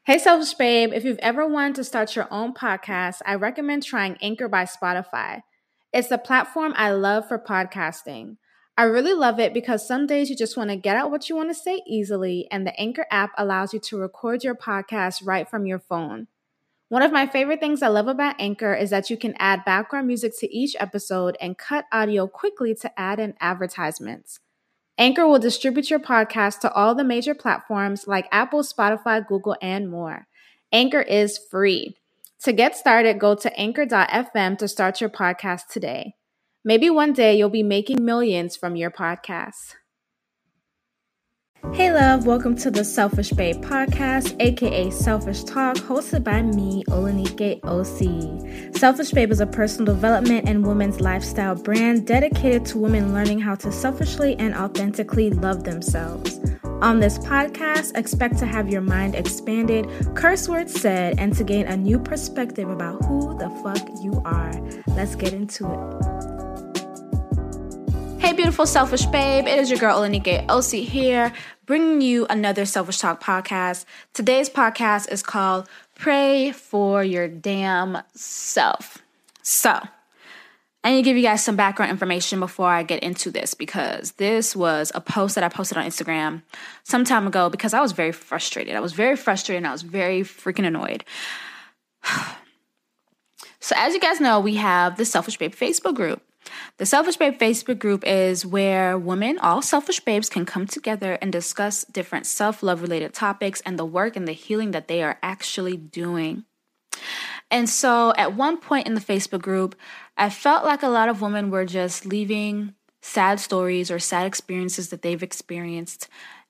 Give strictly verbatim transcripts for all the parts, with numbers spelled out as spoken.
Hey, Selfish Babe. If you've ever wanted to start your own podcast, I recommend trying Anchor by Spotify. It's the platform I love for podcasting. I really love it because some days you just want to get out what you want to say easily, and the Anchor app allows you to record your podcast right from your phone. One of my favorite things I love about Anchor is that you can add background music to each episode and cut audio quickly to add in advertisements. Anchor will distribute your podcast to all the major platforms like Apple, Spotify, Google, and more. Anchor is free. To get started, go to anchor dot f m to start your podcast today. Maybe one day you'll be making millions from your podcast. Hey love, welcome to the Selfish Babe podcast, aka Selfish Talk, hosted by me, Olanike O C. Selfish Babe is a personal development and women's lifestyle brand dedicated to women learning how to selfishly and authentically love themselves. On this podcast, expect to have your mind expanded, curse words said, and to gain a new perspective about who the fuck you are. Let's get into it. Hey, beautiful Selfish Babe. It is your girl, Olanike O C here, bringing you another Selfish Talk podcast. Today's podcast is called Pray for Your Damn Self. So, I need to give you guys some background information before I get into this, because this was a post that I posted on Instagram some time ago because I was very frustrated. I was very frustrated and I was very freaking annoyed. So, as you guys know, we have the Selfish Babe Facebook group. The Selfish Babe Facebook group is where women, all selfish babes, can come together and discuss different self-love related topics and the work and the healing that they are actually doing. And so at one point in the Facebook group, I felt like a lot of women were just leaving sad stories or sad experiences that they've experienced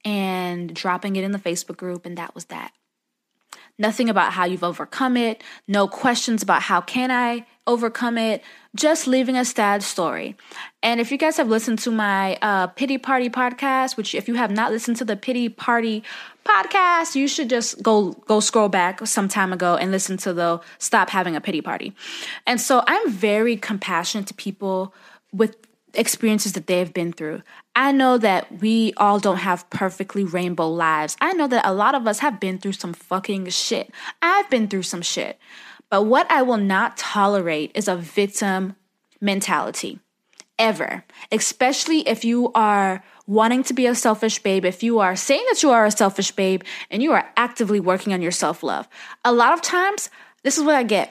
and dropping it in the Facebook group, and that was that. Nothing about how you've overcome it, no questions about how can I overcome it, just leaving a sad story. And if you guys have listened to my uh, Pity Party podcast, which if you have not listened to the Pity Party podcast, you should just go go scroll back some time ago and listen to the Stop Having a Pity Party. And so I'm very compassionate to people with experiences that they have been through. I know that we all don't have perfectly rainbow lives. I know that a lot of us have been through some fucking shit. I've been through some shit. But what I will not tolerate is a victim mentality, ever. Especially if you are wanting to be a selfish babe, if you are saying that you are a selfish babe and you are actively working on your self-love. A lot of times, this is what I get.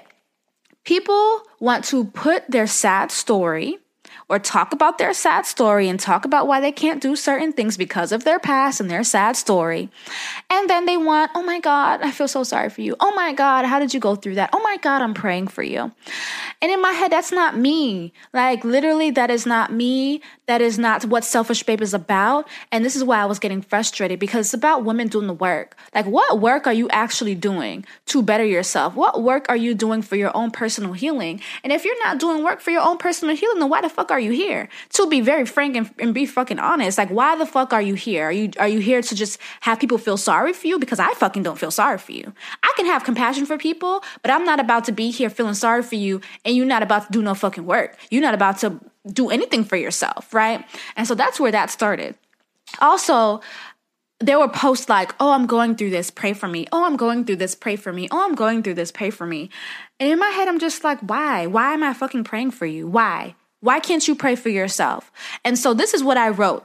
People want to put their sad story or talk about their sad story and talk about why they can't do certain things because of their past and their sad story. And then they want, oh my God, I feel so sorry for you. Oh my God, how did you go through that? Oh my God, I'm praying for you. And in my head, that's not me. Like literally, that is not me. That is not what Selfish Babe is about. And this is why I was getting frustrated, because it's about women doing the work. Like, what work are you actually doing to better yourself? What work are you doing for your own personal healing? And if you're not doing work for your own personal healing, then why the fuck are you here? To be very frank and, and be fucking honest, like, why the fuck are you here? Are you are you here to just have people feel sorry for you? Because I fucking don't feel sorry for you. I can have compassion for people, but I'm not about to be here feeling sorry for you and you're not about to do no fucking work. You're not about to do anything for yourself, right? And so that's where that started. Also, there were posts like, oh, I'm going through this, pray for me. Oh, I'm going through this, pray for me. Oh, I'm going through this, pray for me. And in my head, I'm just like, why? Why am I fucking praying for you? Why? Why can't you pray for yourself? And so this is what I wrote.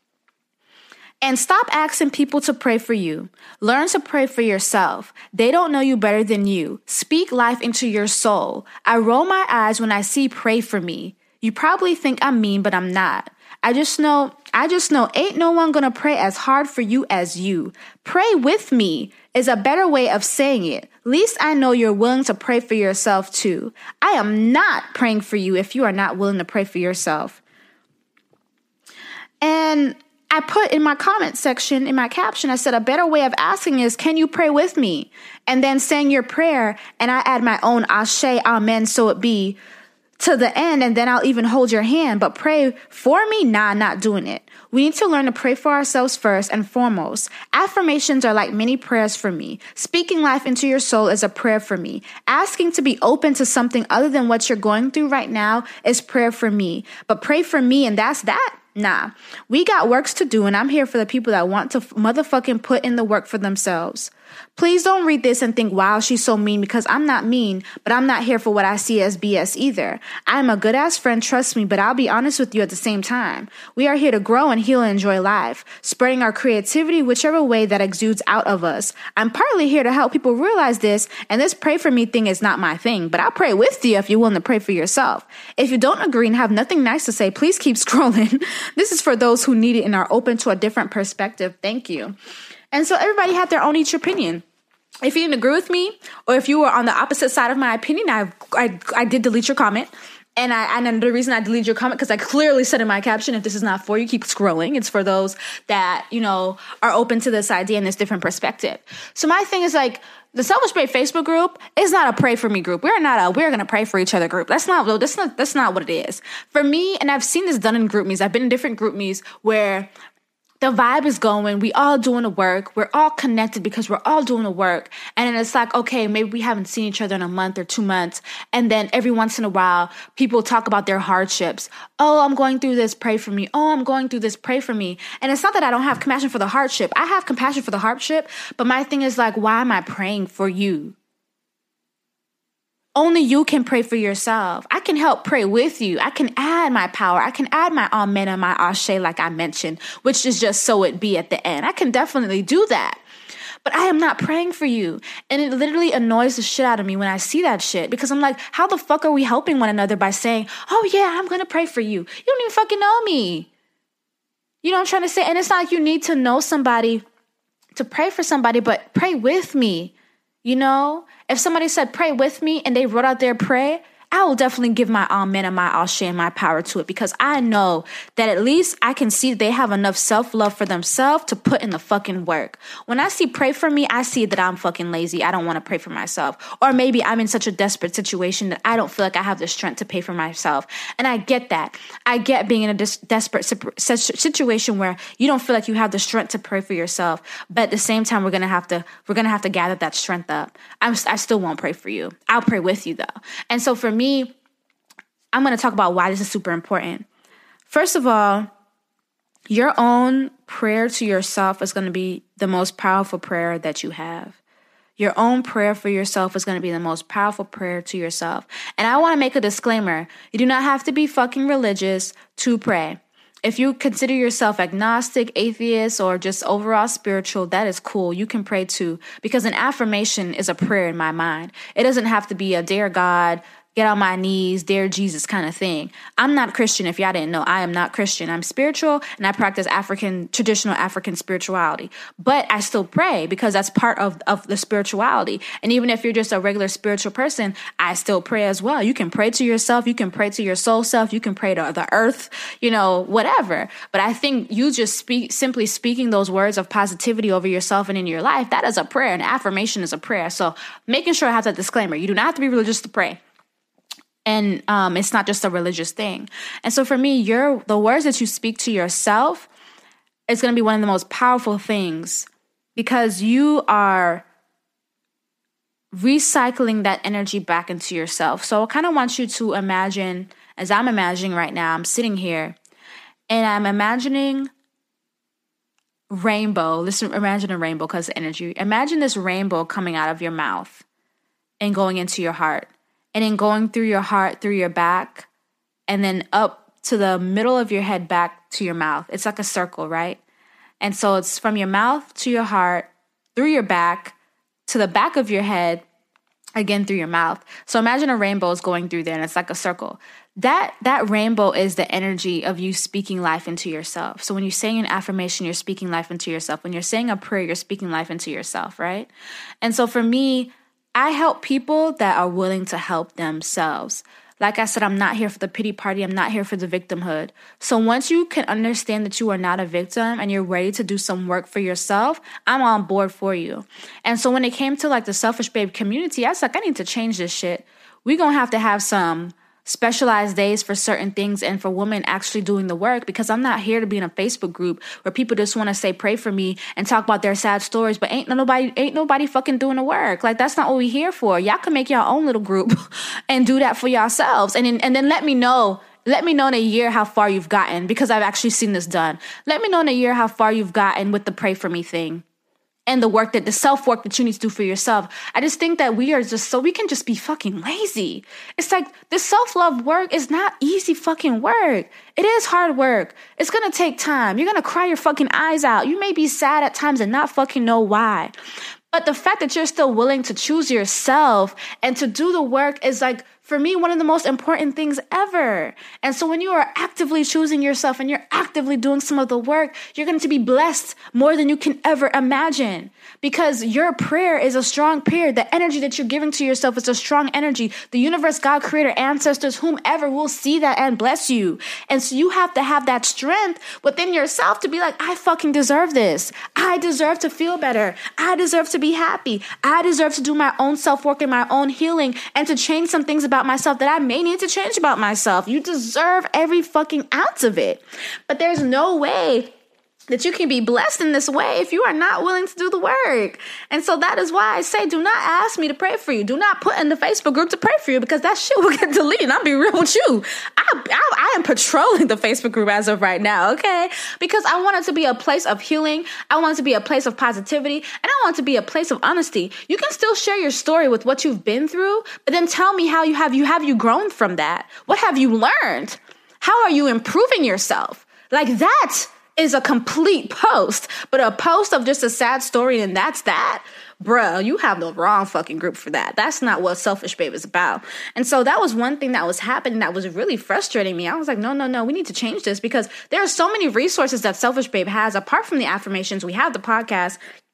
And stop asking people to pray for you. Learn to pray for yourself. They don't know you better than you. Speak life into your soul. I roll my eyes when I see pray for me. You probably think I'm mean, but I'm not. I just know, I just know ain't no one gonna pray as hard for you as you. Pray with me is a better way of saying it. Least I know you're willing to pray for yourself too. I am not praying for you if you are not willing to pray for yourself. And I put in my comment section, in my caption, I said a better way of asking is, can you pray with me? And then saying your prayer, and I add my own ashe, amen, so it be, to the end, and then I'll even hold your hand. But pray for me? Nah, not doing it. We need to learn to pray for ourselves first and foremost. Affirmations are like mini prayers for me. Speaking life into your soul is a prayer for me. Asking to be open to something other than what you're going through right now is prayer for me. But pray for me, and that's that? Nah, we got works to do, and I'm here for the people that want to motherfucking put in the work for themselves. Please don't read this and think, wow, she's so mean, because I'm not mean, but I'm not here for what I see as B S either. I'm a good ass friend, trust me, but I'll be honest with you at the same time. We are here to grow and heal and enjoy life, spreading our creativity whichever way that exudes out of us. I'm partly here to help people realize this, and this pray for me thing is not my thing, but I'll pray with you if you're willing to pray for yourself. If you don't agree and have nothing nice to say, please keep scrolling. This is for those who need it and are open to a different perspective. Thank you. And so everybody had their own each opinion. If you didn't agree with me, or if you were on the opposite side of my opinion, I I, I did delete your comment. And I and the reason I deleted your comment, because I clearly said in my caption, if this is not for you, keep scrolling. It's for those that, you know, are open to this idea and this different perspective. So my thing is like, the Selfish Babe Facebook group is not a pray for me group. We're not a we're gonna pray for each other group. That's not that's not that's not what it is. For me, and I've seen this done in group meets. I've been in different group meets where the vibe is going. We all doing the work. We're all connected because we're all doing the work. And then it's like, okay, maybe we haven't seen each other in a month or two months. And then every once in a while, people talk about their hardships. Oh, I'm going through this. Pray for me. Oh, I'm going through this. Pray for me. And it's not that I don't have compassion for the hardship. I have compassion for the hardship. But my thing is like, why am I praying for you? Only you can pray for yourself. I can help pray with you. I can add my power. I can add my amen and my ashe, like I mentioned, which is just so it be at the end. I can definitely do that. But I am not praying for you. And it literally annoys the shit out of me when I see that shit, because I'm like, how the fuck are we helping one another by saying, oh yeah, I'm going to pray for you? You don't even fucking know me. You know what I'm trying to say? And it's not like you need to know somebody to pray for somebody, but pray with me. You know, if somebody said, pray with me, and they wrote out their prayer, I will definitely give my amen and my ashe and my power to it, because I know that at least I can see they have enough self-love for themselves to put in the fucking work. When I see pray for me, I see that I'm fucking lazy. I don't want to pray for myself. Or maybe I'm in such a desperate situation that I don't feel like I have the strength to pay for myself. And I get that. I get being in a dis- desperate situation where you don't feel like you have the strength to pray for yourself. But at the same time, we're going to have to, we're going to have to gather that strength up. I'm, I still won't pray for you. I'll pray with you though. And so for me, me, I'm going to talk about why this is super important. First of all, your own prayer to yourself is going to be the most powerful prayer that you have. Your own prayer for yourself is going to be the most powerful prayer to yourself. And I want to make a disclaimer. You do not have to be fucking religious to pray. If you consider yourself agnostic, atheist, or just overall spiritual, that is cool. You can pray too, because an affirmation is a prayer in my mind. It doesn't have to be a dear God, get on my knees, dear Jesus kind of thing. I'm not Christian. If y'all didn't know, I am not Christian. I'm spiritual, and I practice African, traditional African spirituality. But I still pray because that's part of, of the spirituality. And even if you're just a regular spiritual person, I still pray as well. You can pray to yourself. You can pray to your soul self. You can pray to the earth, you know, whatever. But I think you just speak, simply speaking those words of positivity over yourself and in your life, that is a prayer. An affirmation is a prayer. So making sure I have that disclaimer. You do not have to be religious to pray. And um, it's not just a religious thing. And so for me, your the words that you speak to yourself is going to be one of the most powerful things, because you are recycling that energy back into yourself. So I kind of want you to imagine, as I'm imagining right now, I'm sitting here and I'm imagining rainbow. Listen, imagine a rainbow because of energy. Imagine this rainbow coming out of your mouth and going into your heart. And then going through your heart, through your back, and then up to the middle of your head, back to your mouth. It's like a circle, right? And so it's from your mouth to your heart, through your back, to the back of your head, again through your mouth. So imagine a rainbow is going through there, and it's like a circle. That that rainbow is the energy of you speaking life into yourself. So when you're saying an affirmation, you're speaking life into yourself. When you're saying a prayer, you're speaking life into yourself, right? And so for me, I help people that are willing to help themselves. Like I said, I'm not here for the pity party. I'm not here for the victimhood. So once you can understand that you are not a victim and you're ready to do some work for yourself, I'm on board for you. And so when it came to like the Selfish Babe community, I was like, I need to change this shit. We're going to have to have some specialized days for certain things and for women actually doing the work, because I'm not here to be in a Facebook group where people just want to say pray for me and talk about their sad stories, but ain't nobody ain't nobody fucking doing the work. Like, that's not what we're here for. Y'all can make your own little group and do that for yourselves, and then, and then let me know let me know in a year how far you've gotten, because I've actually seen this done. Let me know in a year how far you've gotten with the pray for me thing and the work that the self work that you need to do for yourself. I just think that we are just so we can just be fucking lazy. It's like this self-love work is not easy fucking work. It is hard work. It's going to take time. You're going to cry your fucking eyes out. You may be sad at times and not fucking know why. But the fact that you're still willing to choose yourself and to do the work is like, for me, one of the most important things ever. And so when you are actively choosing yourself and you're actively doing some of the work, you're going to be blessed more than you can ever imagine, because your prayer is a strong prayer. The energy that you're giving to yourself is a strong energy. The universe, God, creator, ancestors, whomever will see that and bless you. And so you have to have that strength within yourself to be like, I fucking deserve this. I deserve to feel better. I deserve to be happy. I deserve to do my own self-work and my own healing and to change some things about myself that I may need to change about myself. You deserve every fucking ounce of it. But there's no way that you can be blessed in this way if you are not willing to do the work. And so that is why I say, do not ask me to pray for you. Do not put in the Facebook group to pray for you, because that shit will get deleted. I'll be real with you. I, I, I am patrolling the Facebook group as of right now, okay? Because I want it to be a place of healing. I want it to be a place of positivity. And I want it to be a place of honesty. You can still share your story with what you've been through, but then tell me how you have you have you grown from that. What have you learned? How are you improving yourself? Like that is a complete post, but a post of just a sad story and that's that, bruh, you have the wrong fucking group for that. That's not what Selfish Babe is about. And so that was one thing that was happening that was really frustrating me. I was like, no, no, no, we need to change this, because there are so many resources that Selfish Babe has. Apart from the affirmations, we have the podcast,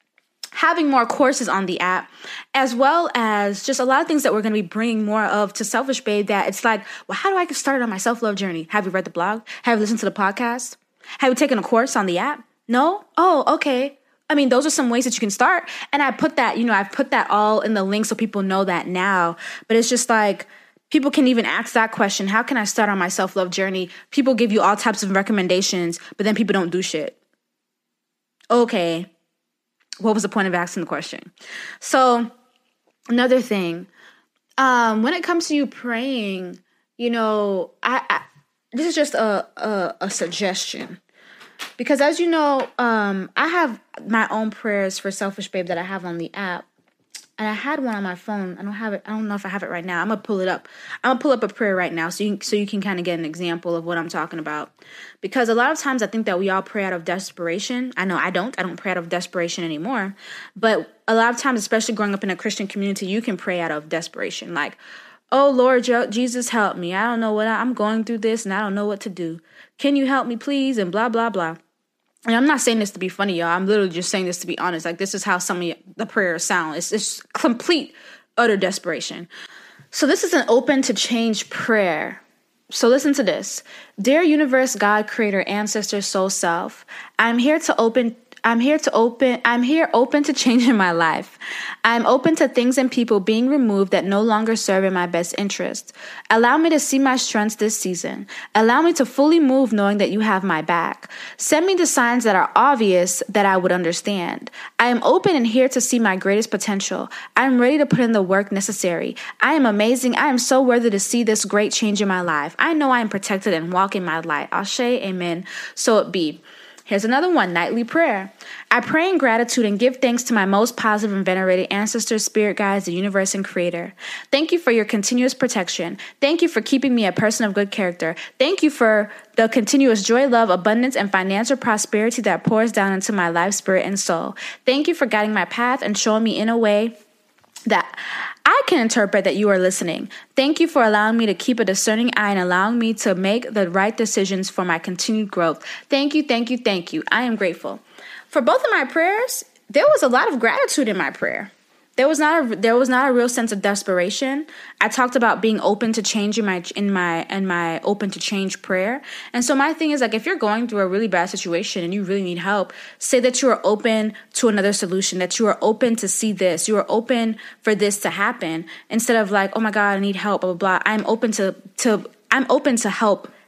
having more courses on the app, as well as just a lot of things that we're going to be bringing more of to Selfish Babe, that it's like, well, how do I get started on my self-love journey? Have you read the blog? Have you listened to the podcast? Have you taken a course on the app? No? Oh, okay. I mean, those are some ways that you can start. And I put that, you know, I've put that all in the link so people know that now. But it's just like, people can even ask that question. How can I start on my self-love journey? People give you all types of recommendations, but then people don't do shit. Okay. What was the point of asking the question? So another thing, um, when it comes to you praying, you know, I, I this is just a, a, a suggestion, because as you know, um, I have my own prayers for Selfish Babe that I have on the app, and I had one on my phone. I don't have it. I don't know if I have it right now. I'm gonna pull it up. I'm gonna pull up a prayer right now, so you so you can kind of get an example of what I'm talking about. Because a lot of times I think that we all pray out of desperation. I know I don't. I don't pray out of desperation anymore. But a lot of times, especially growing up in a Christian community, you can pray out of desperation, like, oh, Lord Jesus, help me. I don't know what I, I'm going through this and I don't know what to do. Can you help me, please? And blah, blah, blah. And I'm not saying this to be funny, y'all. I'm literally just saying this to be honest. Like, this is how some of the prayers sound. It's just complete, utter desperation. So this is an open to change prayer. So listen to this. Dear universe, God, creator, ancestor, soul, self, I'm here to open I'm here to open, I'm here open to changing my life. I'm open to things and people being removed that no longer serve in my best interest. Allow me to see my strengths this season. Allow me to fully move knowing that you have my back. Send me the signs that are obvious that I would understand. I am open and here to see my greatest potential. I am ready to put in the work necessary. I am amazing. I am so worthy to see this great change in my life. I know I am protected and walk in my light. Ashe, amen. So it be. Here's another one, nightly prayer. I pray in gratitude and give thanks to my most positive and venerated ancestors, spirit guides, the universe, and creator. Thank you for your continuous protection. Thank you for keeping me a person of good character. Thank you for the continuous joy, love, abundance, and financial prosperity that pours down into my life, spirit, and soul. Thank you for guiding my path and showing me in a way that I can interpret that you are listening. Thank you for allowing me to keep a discerning eye and allowing me to make the right decisions for my continued growth. Thank you, thank you, thank you. I am grateful. For both of my prayers, there was a lot of gratitude in my prayer. There was not a there was not a real sense of desperation. I talked about being open to change in my in my in my open to change prayer. And so my thing is, like, if you're going through a really bad situation and you really need help, say that you are open to another solution, that you are open to see this, you are open for this to happen, instead of like, oh my God, I need help, blah blah blah. I'm open to to I'm open to help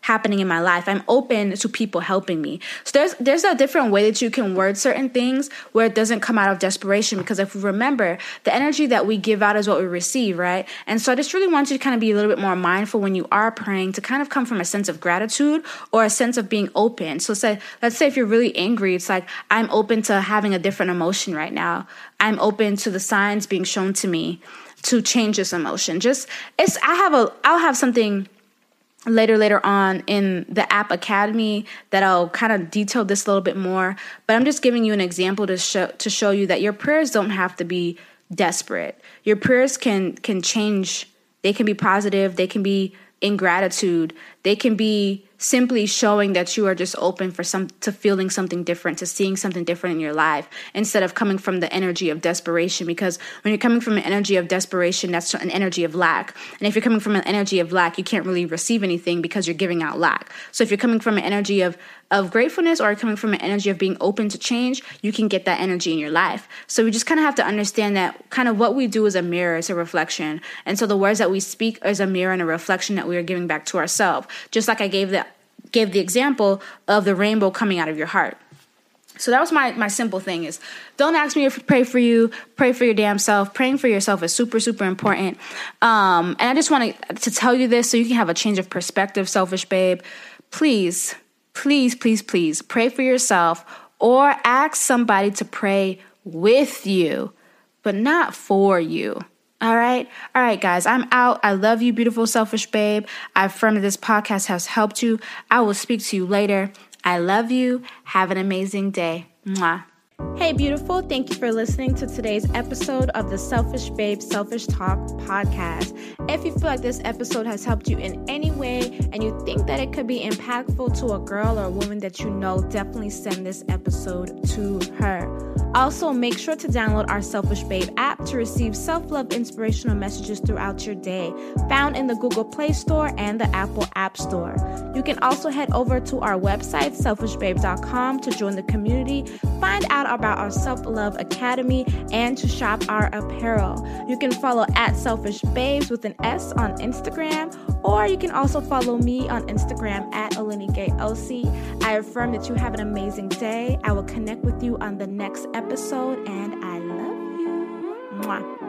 happening in my life. I'm open to people helping me. So there's there's a different way that you can word certain things where it doesn't come out of desperation, because if we remember, the energy that we give out is what we receive, right? And so I just really want you to kind of be a little bit more mindful when you are praying, to kind of come from a sense of gratitude or a sense of being open. So say, let's say if you're really angry, it's like, I'm open to having a different emotion right now. I'm open to the signs being shown to me to change this emotion. Just, it's, I have a, I'll have something later, later on in the app Academy that I'll kind of detail this a little bit more, but I'm just giving you an example to show, to show you that your prayers don't have to be desperate. Your prayers can, can change. They can be positive. They can be in gratitude. They can be simply showing that you are just open for some, to feeling something different, to seeing something different in your life, instead of coming from the energy of desperation. Because when you're coming from an energy of desperation, that's an energy of lack. And if you're coming from an energy of lack, you can't really receive anything because you're giving out lack. So if you're coming from an energy of, of gratefulness, or coming from an energy of being open to change, you can get that energy in your life. So we just kind of have to understand that kind of what we do is a mirror, it's a reflection. And so the words that we speak is a mirror and a reflection that we are giving back to ourselves. Just like I gave the gave the example of the rainbow coming out of your heart. So that was my, my simple thing is, don't ask me to pray for you, pray for your damn self. Praying for yourself is super, super important. Um, and I just want to tell you this so you can have a change of perspective, Selfish Babe. Please, please, please, please pray for yourself, or ask somebody to pray with you, but not for you. All right. All right, guys, I'm out. I love you, beautiful, selfish babe. I affirm that this podcast has helped you. I will speak to you later. I love you. Have an amazing day. Mwah. Hey, beautiful. Thank you for listening to today's episode of the Selfish Babe Selfish Talk podcast. If you feel like this episode has helped you in any way and you think that it could be impactful to a girl or a woman that you know, definitely send this episode to her. Also, make sure to download our Selfish Babe app to receive self-love inspirational messages throughout your day, found in the Google Play Store and the Apple App Store. You can also head over to our website, selfish babe dot com, to join the community, find out about our Self-Love Academy, and to shop our apparel. You can follow at Selfish Babes with an S on Instagram, or you can also follow me on Instagram at Olenike O C. I affirm that you have an amazing day. I will connect with you on the next episode, and I love you. Mwah.